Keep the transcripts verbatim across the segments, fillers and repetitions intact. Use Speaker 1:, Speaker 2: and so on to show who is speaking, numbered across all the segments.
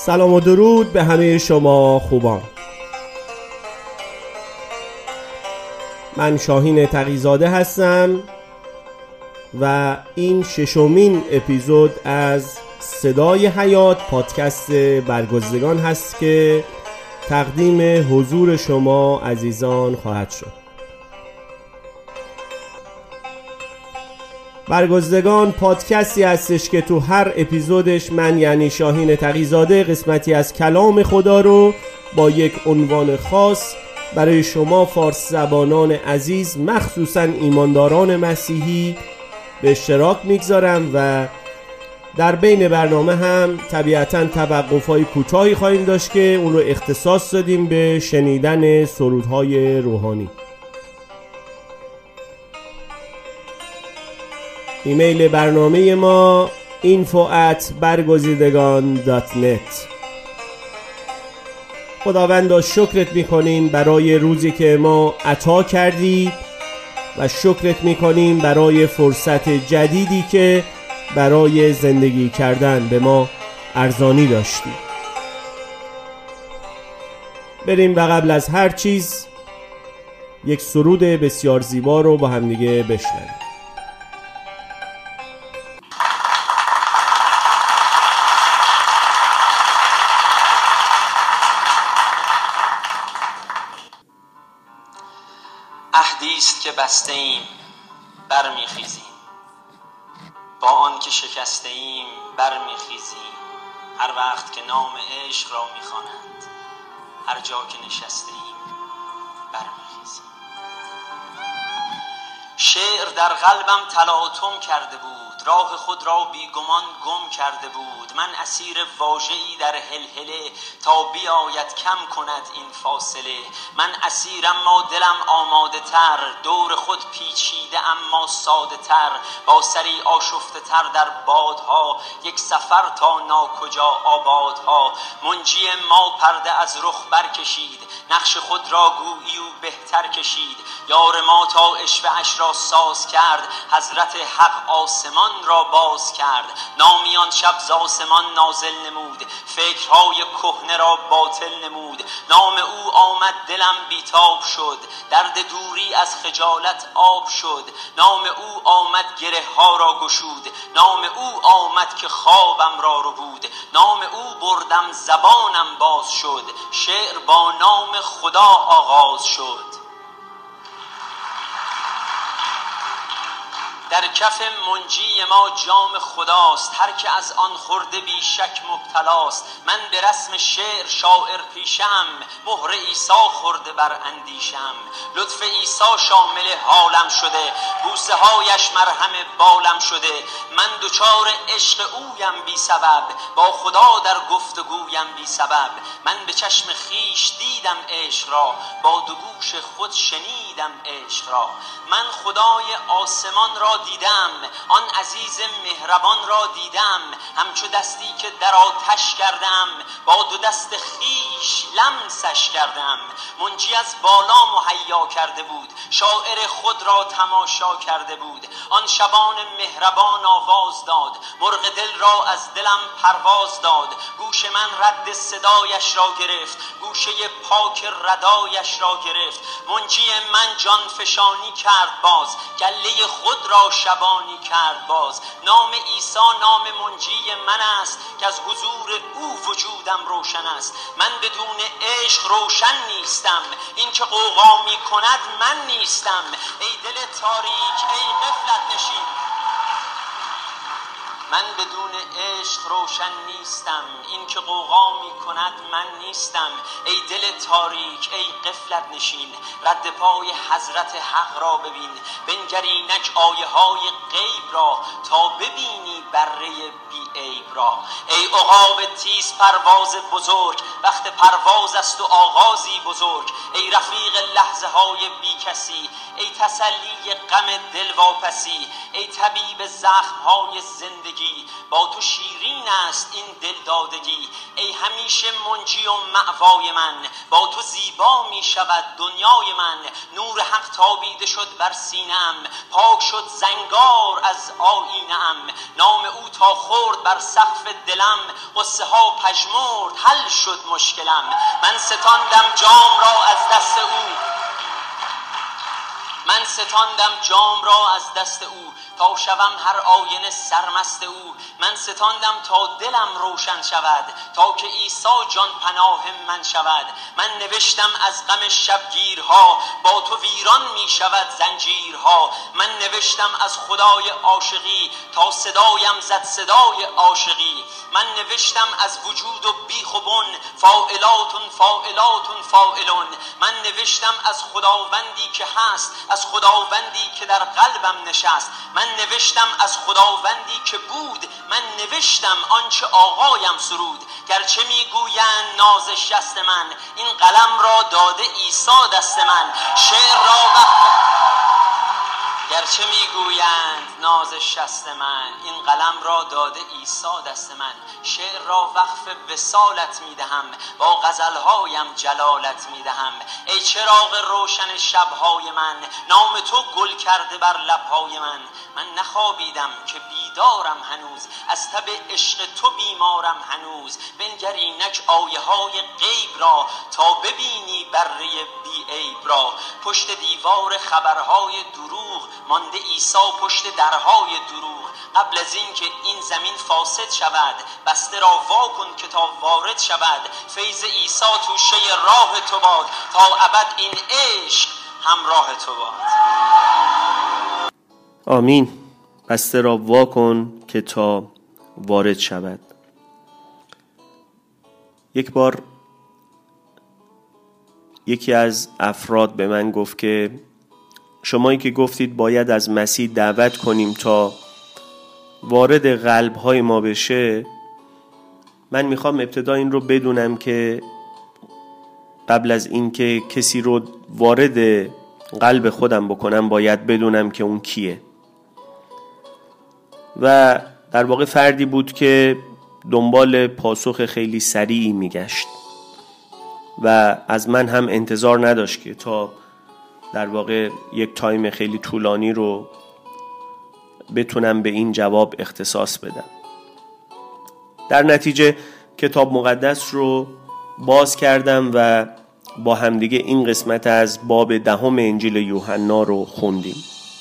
Speaker 1: سلام و درود به همه شما خوبان. من شاهین تقی‌زاده هستم و این ششمین اپیزود از صدای حیات پادکست برگزیدگان هست که تقدیم حضور شما عزیزان خواهد شد. برگزیدگان پادکستی هستش که تو هر اپیزودش من یعنی شاهین تقی‌زاده قسمتی از کلام خدا رو با یک عنوان خاص برای شما فارس زبانان عزیز، مخصوصا ایمانداران مسیحی، به اشتراک میگذارم و در بین برنامه هم طبیعتاً توقف‌های کوتاهی خواهیم داشت که اون رو اختصاص دادیم به شنیدن سرودهای روحانی. ایمیل برنامه ما اینفو ات برگزیدگان دات نت. خداوندا شکرت میکنیم برای روزی که ما عطا کردی و شکرت میکنیم برای فرصت جدیدی که برای زندگی کردن به ما ارزانی داشتی. بریم و قبل از هر چیز یک سرود بسیار زیبا رو با هم دیگه بشنویم.
Speaker 2: عهدیست که بسته ایم برمیخیزیم، با آن که شکسته ایم برمیخیزیم. هر وقت که نام عشق را میخوانند، هر جا که نشسته ایم برمیخیزیم. شعر در قلبم تلاطم کرده بود، راه خود را بیگمان گم کرده بود. من اسیر واژه‌ای در هلهله، تا بیاید کم کند این فاصله. من اسیرم ما دلم آماده تر، دور خود پیچیده اما ساده تر. با سری آشفته تر در بادها، یک سفر تا ناکجا آبادها. منجی ما پرده از رخ برکشید، نقش خود را گویی و بهتر کشید. یار ما تا اشوه‌اش را ساز کرد، حضرت حق آسمان را باز کرد. نامیان شب ز آسمان نازل نمود، فکرهای کهنه را باطل نمود. نام او آمد دلم بیتاب شد، درد دوری از خجالت آب شد. نام او آمد گره ها را گشود، نام او آمد که خوابم را ربود. نام او بردم زبانم باز شد، شعر با نام خدا آغاز شد. در کف منجی ما جام خداست، هر که از آن خورده بی شک مبتلاست. من به رسم شعر شاعر پیشم، مهر عیسی خورده بر اندیشم. لطف عیسی شامل حالم شده، بوسه هایش مرهم بالم شده. من دوچار عشق اویم بی سبب، با خدا در گفتگویم بی سبب. من به چشم خیش دیدم عشق را، با دو گوش خود شنیدم عشق را. من خدای آسمان را دیدم، آن عزیز مهربان را دیدم. همچو دستی که در آتش کردم، با دو دست خیش لمسش کردم. منجی از بالا مهیا کرده بود، شاعر خود را تماشا کرده بود. آن شبان مهربان آواز داد، مرغ دل را از دلم پرواز داد. گوش من رد صدایش را گرفت، گوشه پاک ردایش را گرفت. منجی من جان فشانی کرد باز، گله خود را شبانی کرد باز. نام عیسی نام منجی من است، که از حضور او وجودم روشن است. من بدون عشق روشن نیستم، این که غوغا می کند من نیستم. ای دل تاریک ای غفلت نشین، من بدون عشق روشن نیستم. این که غوغا می کند من نیستم. ای دل تاریک ای غفلت نشین، رد پای حضرت حق را ببین. بنگر اینک آیه های غیب را، تا ببینی بره بی عیب را. ای عقاب تیز پرواز بزرگ، وقت پرواز است و آغازی بزرگ. ای رفیق لحظه های بی کسی، ای تسلی غم دل واپسی. ای طبیب زخم های زندگی آسودگی، با تو شیرین است این دل دادگی. ای همیشه منجی و مأوای من، با تو زیبا می شود دنیای من. نور حق تابیده شد بر سینه‌ام، پاک شد زنگار از آیینه‌ام. نام او تا خورد بر سقف دلم، قصه ها پژمرد حل شد مشکلم. من ستاندم جام را از دست او، من ستاندم جام را از دست او، تا شوم هر آینه سرمست او. من ستاندم تا دلم روشن شود، تا که عیسی جان پناه من شود. من نوشتم از غم شبگیرها، با تو ویران می شود زنجیرها. من نوشتم از خدای عاشقی، تا صدایم زد صدای عاشقی. من نوشتم از وجود و بیخ و بن، فاعلاتون فاعلاتون فاعلون. من نوشتم از خداوندی که هست، از خداوندی که در قلبم نشست. من نوشتم از خداوندی که بود، من نوشتم آنچه آقایم سرود. گرچه میگویند ناز شست من، این قلم را داده عیسی دست من. شعر را وقت گرچه میگویند ناز شست من، این قلم را داده عیسی دست من. شعر را وقف وصالت میدهم، با غزلهایم جلالت میدهم. ای چراغ روشن شبهای من، نام تو گل کرده بر لبهای من. من نخوابیدم که بیدارم هنوز، از تب عشق تو بیمارم هنوز. بنگر اینک آیه های غیب را، تا ببینی بره بی عیب را. پشت دیوار خبرهای دروغ، مانده عیسی پشت درهای دروغ. قبل از این که این زمین فاسد شود، بسته را وا کن که تا وارد شود. فیض عیسی توشه راه تو باد، تا ابد این عشق همراه تو باد.
Speaker 1: آمین. بسته را وا کن که تا وارد شود. یک بار یکی از افراد به من گفت که شمایی که گفتید باید از مسیح دعوت کنیم تا وارد قلب‌های ما بشه، من میخوام ابتدا این رو بدونم که قبل از این که کسی رو وارد قلب خودم بکنم باید بدونم که اون کیه. و در واقع فردی بود که دنبال پاسخ خیلی سریعی میگشت و از من هم انتظار نداشت که تا در واقع یک تایم خیلی طولانی رو بتونم به این جواب اختصاص بدم. در نتیجه کتاب مقدس رو باز کردم و با همدیگه این قسمت از باب دهم انجیل یوحنا رو خوندیم.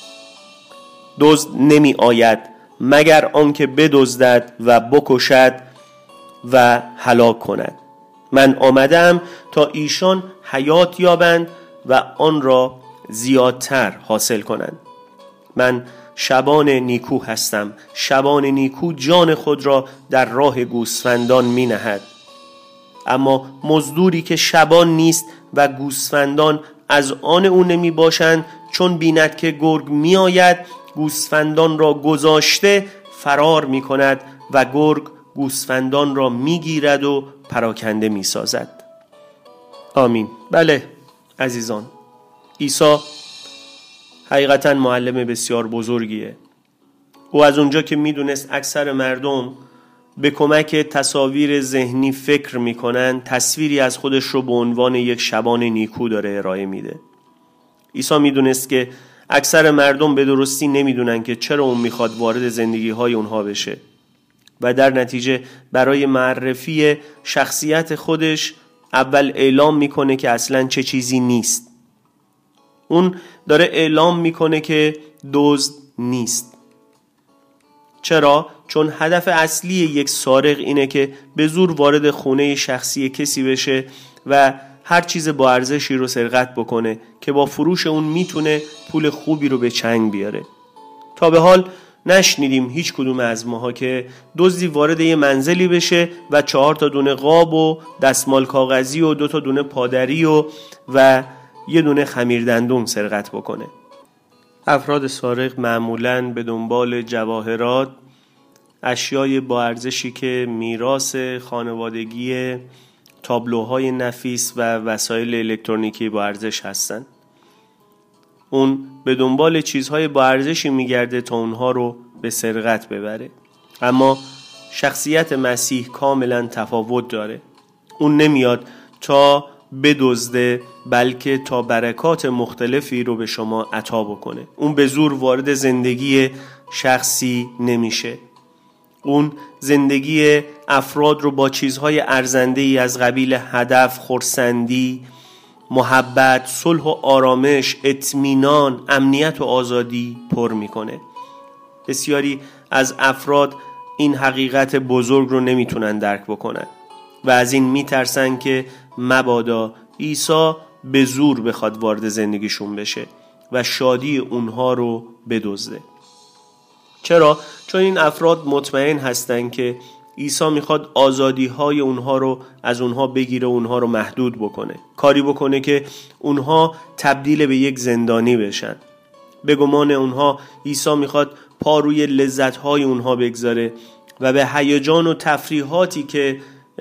Speaker 1: دزد نمی آید مگر آنکه بدزدد و بکشد و هلاک کند. من آمدم تا ایشان حیات یابند و آن را زیادتر حاصل کنند. من شبان نیکو هستم. شبان نیکو جان خود را در راه گوسفندان می نهد. اما مزدوری که شبان نیست و گوسفندان از آن او نمی باشند، چون بیند که گرگ می آید گوسفندان را گذاشته فرار می کند و گرگ گوسفندان را می گیرد و پراکنده می سازد. آمین. بله عزیزان، عیسی حقیقتا معلم بسیار بزرگیه. او از اونجا که می دونست اکثر مردم به کمک تصاویر ذهنی فکر می کنن، تصویری از خودش رو به عنوان یک شبان نیکو داره ارائه میده. عیسی می دونست که اکثر مردم به درستی نمی دونن که چرا اون می خواد وارد زندگی های اونها بشه و در نتیجه برای معرفی شخصیت خودش اول اعلام میکنه که اصلاً چه چیزی نیست. اون داره اعلام میکنه که دزد نیست. چرا؟ چون هدف اصلی یک سارق اینه که به زور وارد خونه شخصی کسی بشه و هر چیز با ارزشی رو سرقت بکنه که با فروش اون میتونه پول خوبی رو به چنگ بیاره. تا به حال نشنیدیم هیچ کدوم از ماها که دزدی وارد یه منزلی بشه و چهار تا دونه قاب و دستمال کاغذی و دو تا دونه پادری و و یه دونه خمیردندون سرقت بکنه. افراد سارق معمولاً به دنبال جواهرات، اشیای با ارزشی که میراث خانوادگی، تابلوهای نفیس و وسایل الکترونیکی با ارزش هستن. اون به دنبال چیزهای با ارزشی میگرده تا اونها رو به سرقت ببره. اما شخصیت مسیح کاملا تفاوت داره. اون نمیاد تا بدزده، بلکه تا برکات مختلفی رو به شما عطا بکنه. اون به زور وارد زندگی شخصی نمیشه. اون زندگی افراد رو با چیزهای ارزنده‌ای از قبیل هدف، خرسندی، محبت، صلح و آرامش، اطمینان، امنیت و آزادی پر میکنه. بسیاری از افراد این حقیقت بزرگ رو نمیتونن درک بکنن و از این میترسن که مبادا عیسی به زور بخواد وارد زندگیشون بشه و شادی اونها رو بدزده. چرا؟ چون این افراد مطمئن هستن که عیسی میخواد آزادی‌های اونها رو از اونها بگیره و اونها رو محدود بکنه، کاری بکنه که اونها تبدیل به یک زندانی بشن. به گمان اونها عیسی میخواد پا روی لذت‌های اونها بگذاره و به هیجان و تفریحاتی که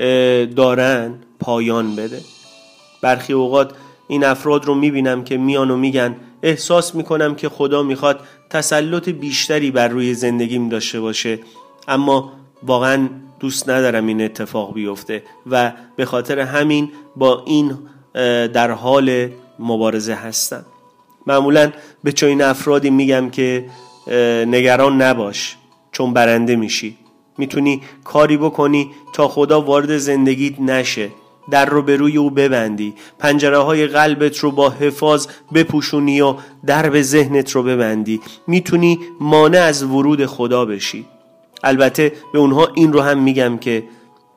Speaker 1: دارن پایان بده. برخی اوقات این افراد رو میبینم که میان و میگن احساس میکنم که خدا میخواد تسلط بیشتری بر روی زندگیم داشته باشه، اما واقعا دوست ندارم این اتفاق بیفته و به خاطر همین با این در حال مبارزه هستم. معمولا به چنین افرادی میگم که نگران نباش، چون برنده میشی. میتونی کاری بکنی تا خدا وارد زندگیت نشه، در رو به روی او ببندی، پنجره های قلبت رو با حفاظ بپوشونی و درب ذهنت رو ببندی. میتونی مانع از ورود خدا بشی. البته به اونها این رو هم میگم که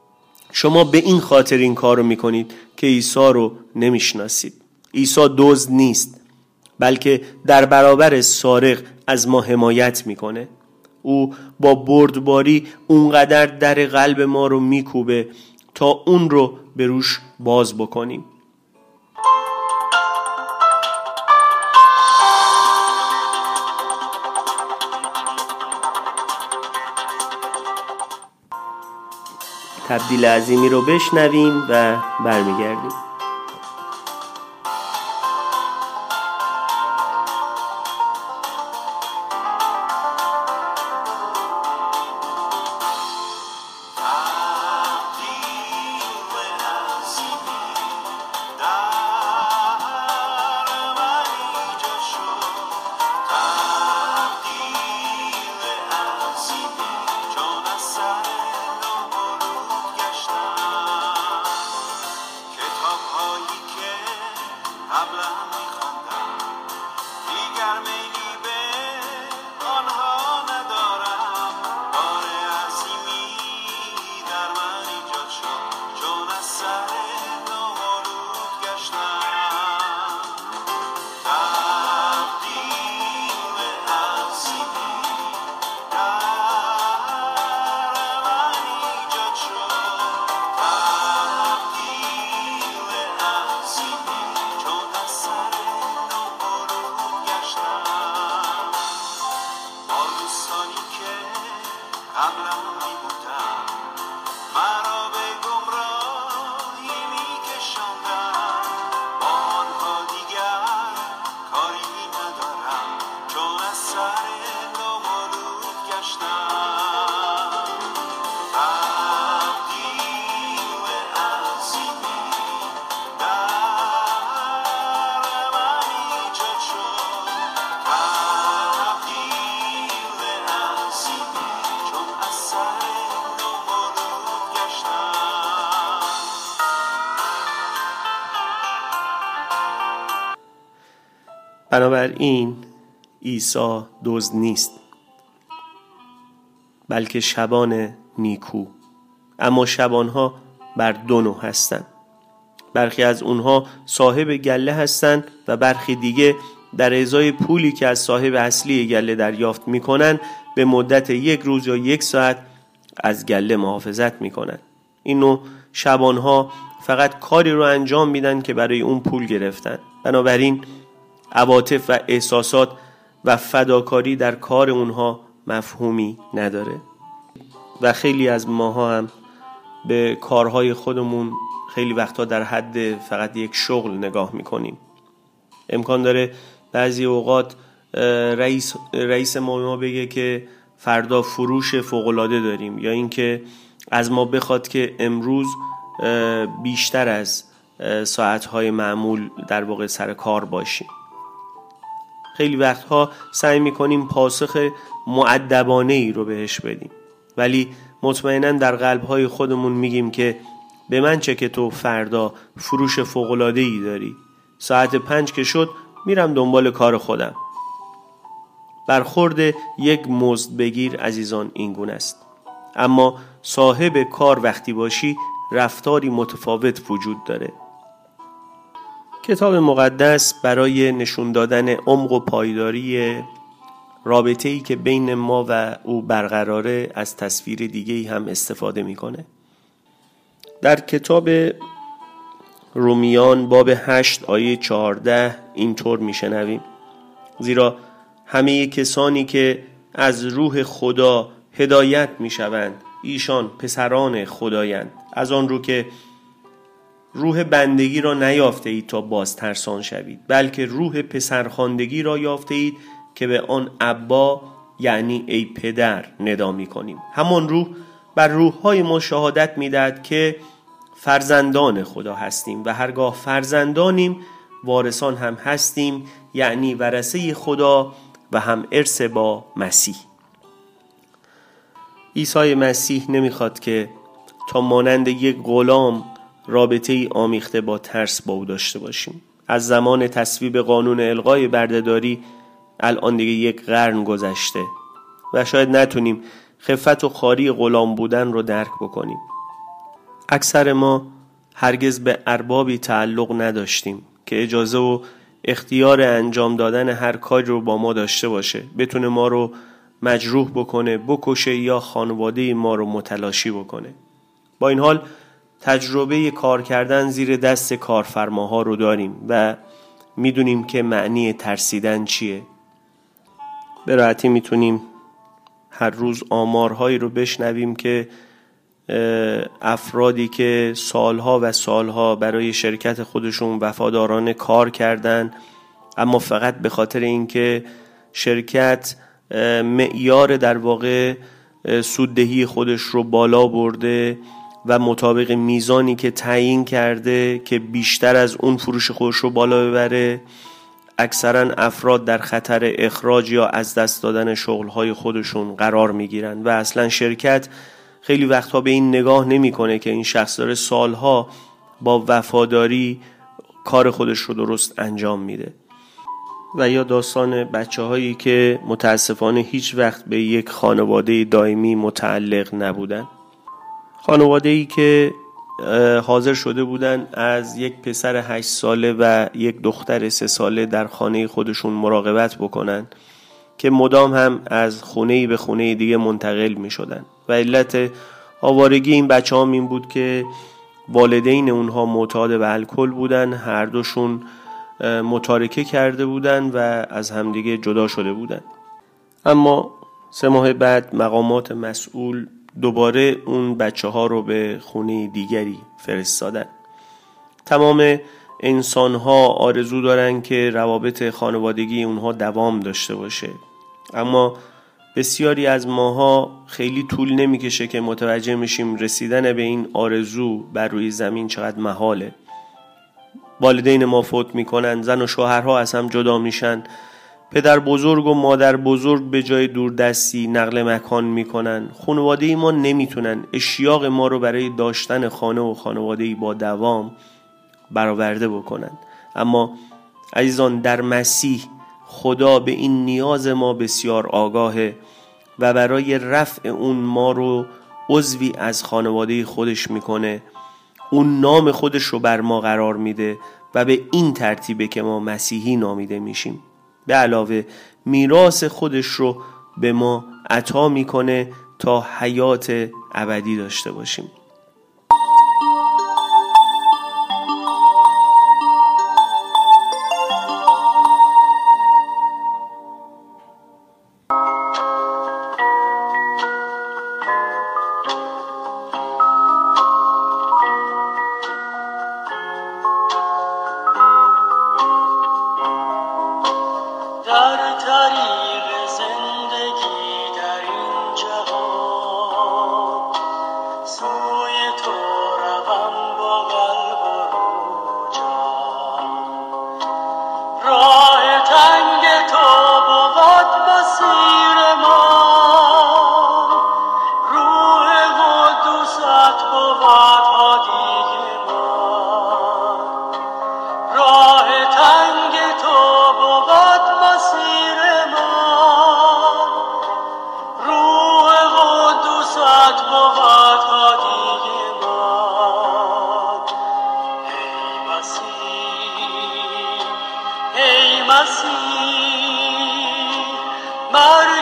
Speaker 1: شما به این خاطر این کار رو میکنید که عیسی رو نمیشناسید. عیسی دزد نیست، بلکه در برابر سارق از ما حمایت میکنه. او با بردباری اونقدر در قلب ما رو میکوبه تا اون رو به روش باز بکنیم. تبدیل عظیمی رو بشنویم و برمیگردیم. بنابراین عیسی دزد نیست، بلکه شبان نیکو. اما شبانها بر دو نوع هستند. برخی از اونها صاحب گله هستند و برخی دیگه در ازای پولی که از صاحب اصلی گله دریافت میکنن به مدت یک روز یا یک ساعت از گله محافظت میکنن. این نوع شبانها فقط کاری رو انجام میدن که برای اون پول گرفتن. بنابراین عواطف و احساسات و فداکاری در کار اونها مفهومی نداره و خیلی از ماها هم به کارهای خودمون خیلی وقتا در حد فقط یک شغل نگاه میکنیم. امکان داره بعضی اوقات رئیس رئیس ما بگه که فردا فروش فوق‌العاده داریم، یا اینکه از ما بخواد که امروز بیشتر از ساعت‌های معمول در واقع سر کار باشیم. خیلی وقتها سعی می‌کنیم پاسخ مؤدبانه‌ای رو بهش بدیم، ولی مطمئناً در قلب‌های خودمون میگیم که به من چه که تو فردا فروش فوق‌العاده‌ای داری، ساعت پنج که شد میرم دنبال کار خودم. برخورد یک مزد بگیر عزیزان این گونه است، اما صاحب کار وقتی باشی رفتاری متفاوت وجود داره. کتاب مقدس برای نشون دادن عمق و پایداری رابطه‌ای که بین ما و او برقراره از تصویر دیگه‌ای هم استفاده میکنه. در کتاب رومیان باب هشت آیه چهارده اینطور میشنویم: زیرا همه کسانی که از روح خدا هدایت میشوند ایشان پسران خدایند، از آن رو که روح بندگی را نیافته اید تا باز ترسان شوید، بلکه روح پسرخواندگی را یافته اید که به آن ابا یعنی ای پدر ندا می‌کنیم. همان روح بر روح‌های ما شهادت می‌دهد که فرزندان خدا هستیم و هرگاه فرزندانیم وارثان هم هستیم، یعنی ورثه خدا و هم ارث با مسیح. عیسی مسیح نمیخواد که تا مانند یک غلام رابطه ای آمیخته با ترس با او داشته باشیم. از زمان تصویب قانون الغای بردهداری الان دیگه یک قرن گذشته و شاید نتونیم خفت و خواری غلام بودن رو درک بکنیم. اکثر ما هرگز به اربابی تعلق نداشتیم که اجازه و اختیار انجام دادن هر کاری رو با ما داشته باشه، بتونه ما رو مجروح بکنه، بکشه یا خانواده ما رو متلاشی بکنه. با این حال تجربه کار کردن زیر دست کارفرماها رو داریم و میدونیم که معنی ترسیدن چیه. به راحتی میتونیم هر روز آمارهایی رو بشنویم که افرادی که سالها و سالها برای شرکت خودشون وفادارانه کار کردن، اما فقط به خاطر اینکه شرکت معیار در واقع سوددهی خودش رو بالا برده و مطابق میزانی که تعیین کرده که بیشتر از اون فروش خودش رو بالا ببره، اکثرا افراد در خطر اخراج یا از دست دادن شغلهای خودشون قرار میگیرن و اصلا شرکت خیلی وقتها به این نگاه نمیکنه که این شخص داره سالها با وفاداری کار خودش رو درست انجام میده. و یا داستان بچه هایی که متاسفانه هیچ وقت به یک خانواده دائمی متعلق نبودن، خانواده ای که حاضر شده بودن از یک پسر هشت ساله و یک دختر سه ساله در خانه خودشون مراقبت بکنن که مدام هم از خونه‌ای به خونه دیگه منتقل می شدن و علت آوارگی این بچه هم این بود که والدین اونها معتاد به الکل بودن، هر دوشون متارکه کرده بودن و از همدیگه جدا شده بودن. اما سه ماه بعد مقامات مسئول دوباره اون بچه ها رو به خونه دیگری فرستادن. تمام انسان ها آرزو دارن که روابط خانوادگی اونها دوام داشته باشه، اما بسیاری از ماها خیلی طول نمیکشه که متوجه میشیم رسیدن به این آرزو بر روی زمین چقدر محاله. والدین ما فوت میکنن، زن و شوهرها از هم جدا میشن، پدر بزرگ و مادر بزرگ به جای دوردستی نقل مکان میکنن، خانواده ما نمیتونن اشتیاق ما رو برای داشتن خانه و خانواده‌ای با دوام برآورده بکنن. اما عزیزان، در مسیح خدا به این نیاز ما بسیار آگاهه و برای رفع اون ما رو عضوی از خانواده خودش میکنه، اون نام خودش رو بر ما قرار میده و به این ترتیبه که ما مسیحی نامیده میشیم. به علاوه میراث خودش رو به ما عطا میکنه تا حیات ابدی داشته باشیم.
Speaker 3: در طریق زندگی در این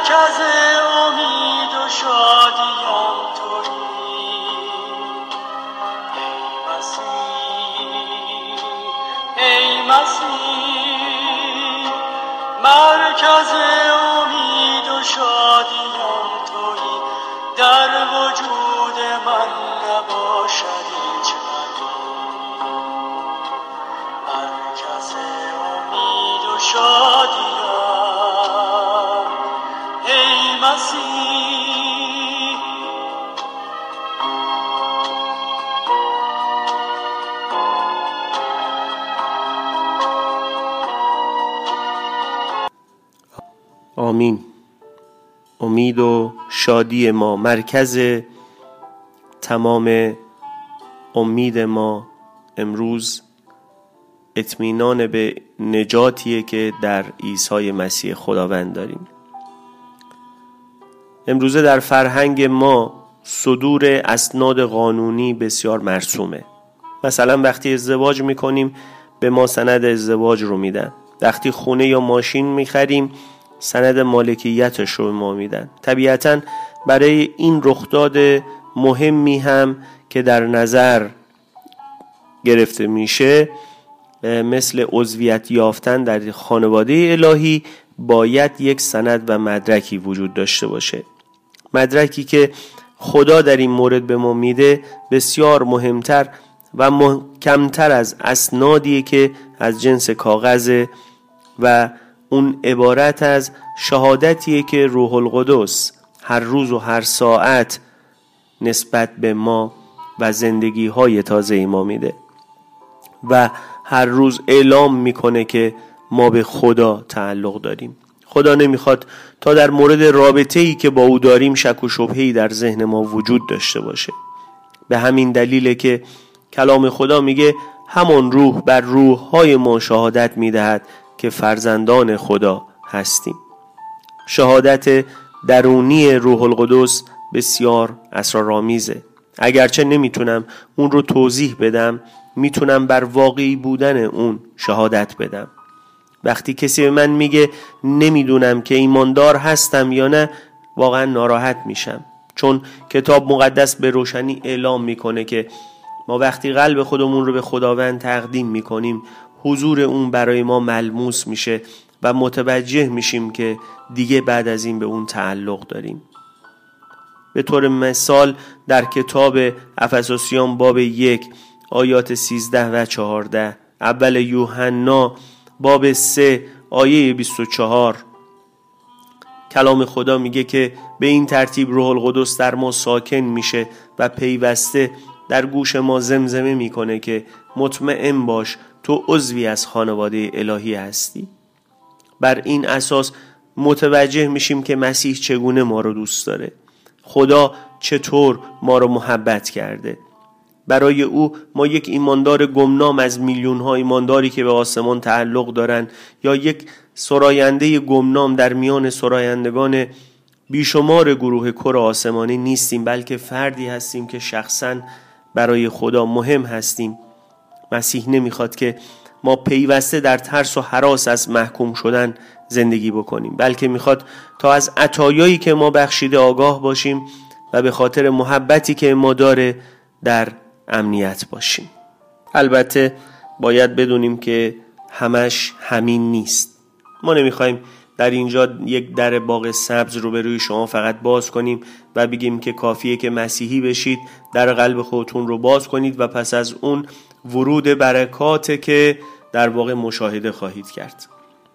Speaker 2: مرکز امید و شادیم تویی ای مسیح ای مسیح مرکز امید و شادیم تویی در وجود من نباشد هیچ مرکز امید و شادیم ای مسیح
Speaker 1: آمین. امید و شادی ما، مرکز تمام امید ما امروز اطمینان به نجاتیه که در عیسی مسیح خداوند داریم. امروزه در فرهنگ ما صدور اسناد قانونی بسیار مرسومه. مثلا وقتی ازدواج میکنیم به ما سند ازدواج رو میدن، وقتی خونه یا ماشین میخریم سند مالکیتش رو به ما میدن. طبیعتاً برای این رخداد مهمی هم که در نظر گرفته میشه مثل عضویت یافتن در خانواده الهی باید یک سند و مدرکی وجود داشته باشه. مدرکی که خدا در این مورد به ما میده بسیار مهمتر و محکمتر از اسنادیه که از جنس کاغذ و اون عبارت از شهادتیه که روح القدس هر روز و هر ساعت نسبت به ما و زندگی های تازه ما میده و هر روز اعلام میکنه که ما به خدا تعلق داریم. خدا نمیخواد تا در مورد رابطه‌ای که با او داریم شک و شبهه‌ای در ذهن ما وجود داشته باشه. به همین دلیله که کلام خدا میگه همان روح بر روح‌های ما شهادت میدهد که فرزندان خدا هستیم. شهادت درونی روح القدس بسیار اسرارآمیزه. اگرچه نمیتونم اون رو توضیح بدم، میتونم بر واقعی بودن اون شهادت بدم. وقتی کسی به من میگه نمیدونم که ایماندار هستم یا نه، واقعا ناراحت میشم، چون کتاب مقدس به روشنی اعلام میکنه که ما وقتی قلب خودمون رو به خداوند تقدیم میکنیم حضور اون برای ما ملموس میشه و متوجه میشیم که دیگه بعد از این به اون تعلق داریم. به طور مثال در کتاب افسوسیان باب یک آیات سیزده و چهارده، اول یوحنا باب سه آیه بیست و چهار کلام خدا میگه که به این ترتیب روح القدس در ما ساکن میشه و پیوسته در گوش ما زمزمه میکنه که مطمئن باش تو عضوی از خانواده الهی هستی. بر این اساس متوجه میشیم که مسیح چگونه ما رو دوست داره، خدا چطور ما رو محبت کرده. برای او ما یک ایماندار گمنام از میلیون ها ایمانداری که به آسمان تعلق دارن یا یک سراینده گمنام در میان سرایندگان بیشمار گروه کره آسمانی نیستیم، بلکه فردی هستیم که شخصاً برای خدا مهم هستیم. مسیح نمیخواد که ما پیوسته در ترس و هراس از محکوم شدن زندگی بکنیم، بلکه میخواد تا از عطایایی که ما بخشیده آگاه باشیم و به خاطر محبتی که ما داره در امنیت باشیم. البته باید بدونیم که همش همین نیست. ما نمیخوایم در اینجا یک در باغ سبز رو به روی شما فقط باز کنیم و بگیم که کافیه که مسیحی بشید، در قلب خودتون رو باز کنید و پس از اون ورود برکاته که در واقع مشاهده خواهید کرد.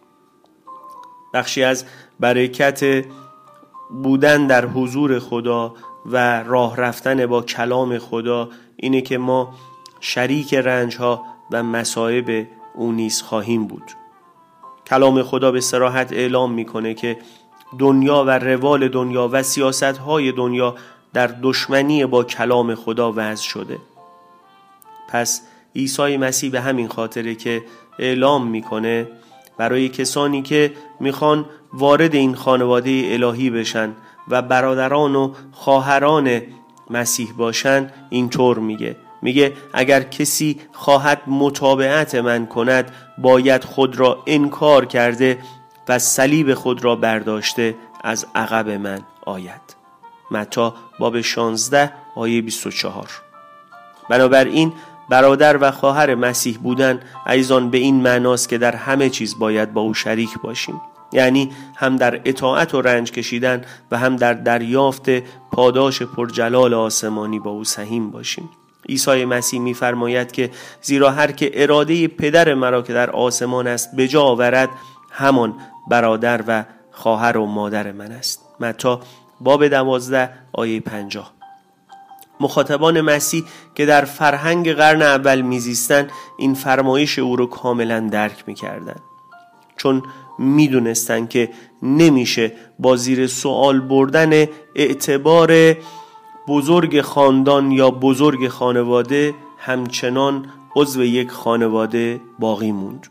Speaker 1: بخشی از برکت بودن در حضور خدا و راه رفتن با کلام خدا اینه که ما شریک رنج‌ها و مصائب او نیز خواهیم بود. کلام خدا به صراحت اعلام میکنه که دنیا و روال دنیا و سیاست‌های دنیا در دشمنی با کلام خدا وضع شده. پس عیسی مسیح به همین خاطره که اعلام میکنه برای کسانی که میخوان وارد این خانواده الهی بشن و برادران و خواهران مسیح باشن، اینطور میگه میگه اگر کسی خواهد متابعت من کند باید خود را انکار کرده و صلیب خود را برداشته از عقب من آید. متی باب شانزده آیه بیست و چهار. بنابراین برادر و خواهر مسیح بودن عزیزان به این معناست که در همه چیز باید با او شریک باشیم، یعنی هم در اطاعت و رنج کشیدن و هم در دریافت پاداش پرجلال آسمانی با او سهیم باشیم. عیسی مسیح می‌فرماید که زیرا هر که اراده پدر مرا که در آسمان است به جا آورد همان برادر و خواهر و مادر من است. متی باب دوازده آیه پنجاه. مخاطبان مسیح که در فرهنگ قرن اول میزیستن این فرمایش او رو کاملا درک میکردن، چون میدونستن که نمیشه با زیر سوال بردن اعتبار بزرگ خاندان یا بزرگ خانواده همچنان عضو یک خانواده باقی موند.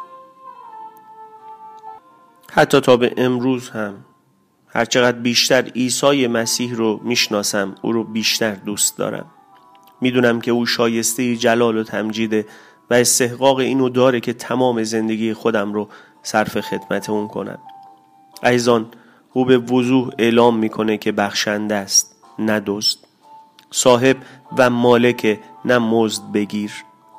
Speaker 1: حتی تا به امروز هم هرچقدر بیشتر عیسی مسیح رو میشناسم او رو بیشتر دوست دارم. میدونم که او شایسته جلال و تمجیده و استحقاق اینو داره که تمام زندگی خودم رو صرف خدمت اون کنم. عزیزان او به وضوح اعلام میکنه که بخشنده است نه دزد، صاحب و مالک نه مزد بگیر.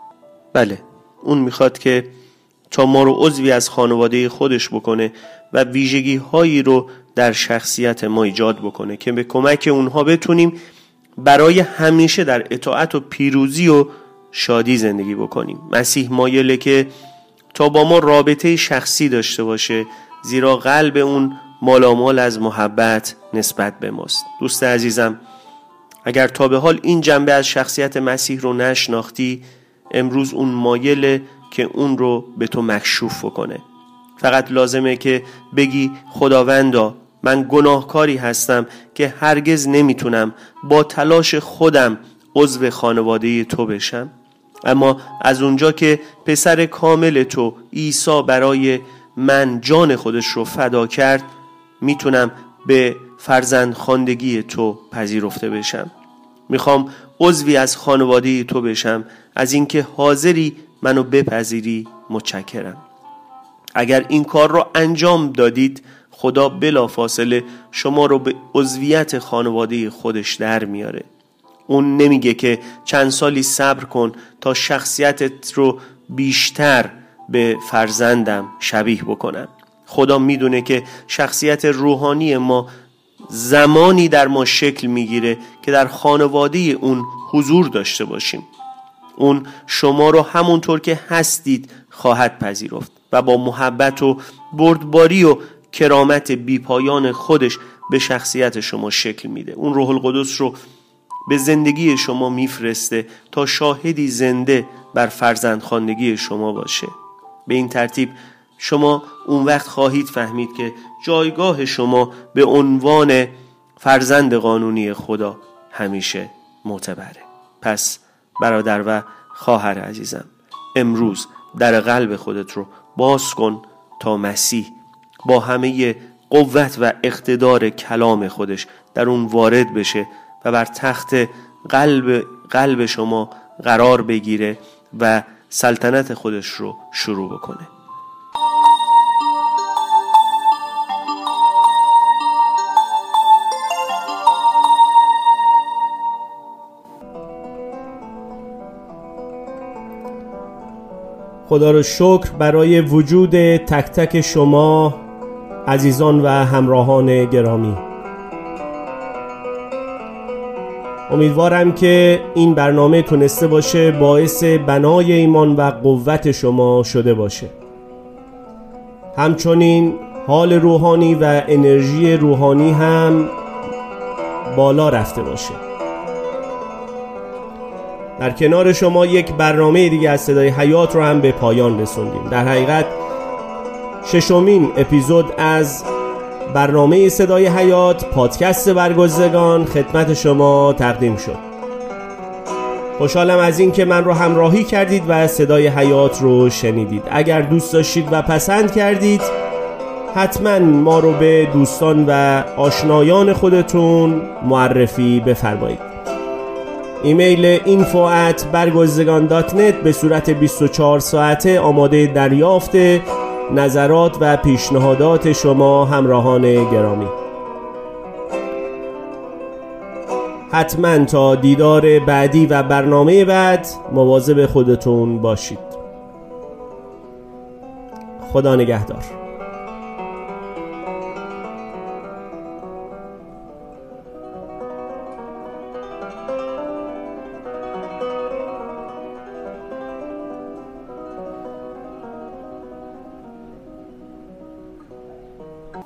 Speaker 1: بله اون میخواد که تا ما رو عضوی از خانواده خودش بکنه و ویژگی هایی رو در شخصیت ما ایجاد بکنه که به کمک اونها بتونیم برای همیشه در اطاعت و پیروزی و شادی زندگی بکنیم. مسیح مایله که تا با ما رابطه شخصی داشته باشه، زیرا قلب اون مالامال از محبت نسبت به ماست. دوست عزیزم، اگر تا به حال این جنبه از شخصیت مسیح رو نشناختی، امروز اون مایله که اون رو به تو مکشوف بکنه. فقط لازمه که بگی خداوندا من گناهکاری هستم که هرگز نمیتونم با تلاش خودم عضو خانواده تو بشم، اما از اونجا که پسر کامل تو عیسی برای من جان خودش رو فدا کرد میتونم به فرزند خواندگی تو پذیرفته بشم. میخوام عضوی از خانواده تو بشم. از اینکه حاضری منو بپذیری متشکرم. اگر این کار رو انجام دادید خدا بلافاصله شما رو به عضویت خانواده خودش در میاره. اون نمیگه که چند سالی صبر کن تا شخصیتت رو بیشتر به فرزندم شبیه بکنم. خدا میدونه که شخصیت روحانی ما زمانی در ما شکل میگیره که در خانواده اون حضور داشته باشیم. اون شما رو همونطور که هستید خواهد پذیرفت و با محبت و بردباری و کرامت بیپایان خودش به شخصیت شما شکل میده. اون روح القدس رو به زندگی شما میفرسته تا شاهدی زنده بر فرزندخواندگی شما باشه. به این ترتیب شما اون وقت خواهید فهمید که جایگاه شما به عنوان فرزند قانونی خدا همیشه معتبره. پس برادر و خواهر عزیزم، امروز در قلب خودت رو باز کن تا مسیح با همه قوت و اقتدار کلام خودش در اون وارد بشه و بر تخت قلب قلب شما قرار بگیره و سلطنت خودش رو شروع بکنه. خدا رو شکر برای وجود تک تک شما عزیزان و همراهان گرامی. امیدوارم که این برنامه تونسته باشه باعث بنای ایمان و قوت شما شده باشه. همچنین حال روحانی و انرژی روحانی هم بالا رفته باشه. در کنار شما یک برنامه دیگه از صدای حیات رو هم به پایان رسوندیم. در حقیقت ششمین اپیزود از برنامه صدای حیات پادکست برگزیدگان خدمت شما تقدیم شد. خوشحالم از این که من رو همراهی کردید و صدای حیات رو شنیدید. اگر دوست داشتید و پسند کردید حتما ما رو به دوستان و آشنایان خودتون معرفی بفرمایید. ایمیل اینفو ات برگزیدگان دات نت به صورت بیست و چهار ساعته آماده دریافت نظرات و پیشنهادات شما همراهان گرامی. حتما تا دیدار بعدی و برنامه بعد مواظب خودتون باشید. خدا نگهدار.